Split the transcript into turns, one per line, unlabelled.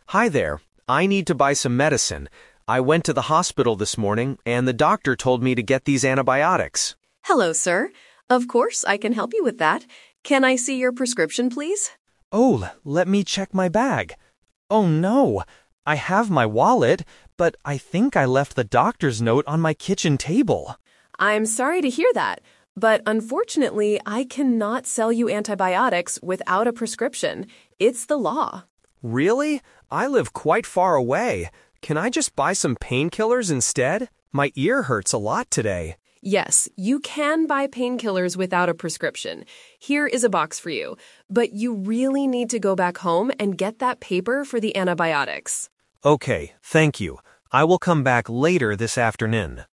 Hi there. I need to buy some medicine. I went to the hospital this morning, and the doctor told me to get these antibiotics.
Hello, sir. Of course, I can help you with that. Can I see your prescription, please?
Oh, let me check my bag. Oh no, I have my wallet, but I think I left the doctor's note on my kitchen table.
I'm sorry to hear that, but unfortunately, I cannot sell you antibiotics without a prescription. It's the law.
Really? I live quite far away. Can I just buy some painkillers instead? My ear hurts a lot today.
Yes, you can buy painkillers without a prescription. Here is a box for you, but you really need to go back home and get that paper for the antibiotics.
Okay, thank you. I will come back later this afternoon.